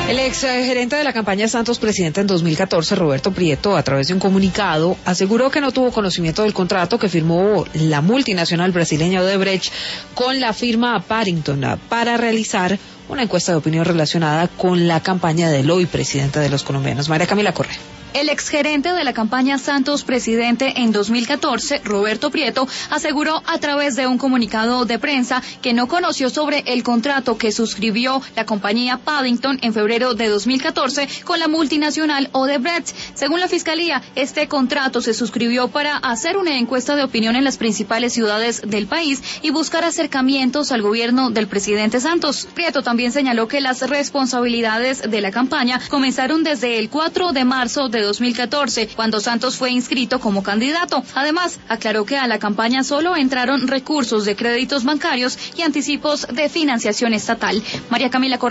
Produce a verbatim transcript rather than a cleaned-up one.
El ex gerente de la campaña Santos Presidente en dos mil catorce, Roberto Prieto, a través de un comunicado, aseguró que no tuvo conocimiento del contrato que firmó la multinacional brasileña Odebrecht con la firma Paddington para realizar una encuesta de opinión relacionada con la campaña del hoy presidente de los colombianos. María Camila Correa. El exgerente de la campaña Santos Presidente en dos mil catorce, Roberto Prieto, aseguró a través de un comunicado de prensa que no conoció sobre el contrato que suscribió la compañía Paddington en febrero de dos mil catorce con la multinacional Odebrecht. Según la Fiscalía, este contrato se suscribió para hacer una encuesta de opinión en las principales ciudades del país y buscar acercamientos al gobierno del presidente Santos. Prieto también señaló que las responsabilidades de la campaña comenzaron desde el cuatro de marzo de dos mil catorce, cuando Santos fue inscrito como candidato. Además, aclaró que a la campaña solo entraron recursos de créditos bancarios y anticipos de financiación estatal. María Camila Correa.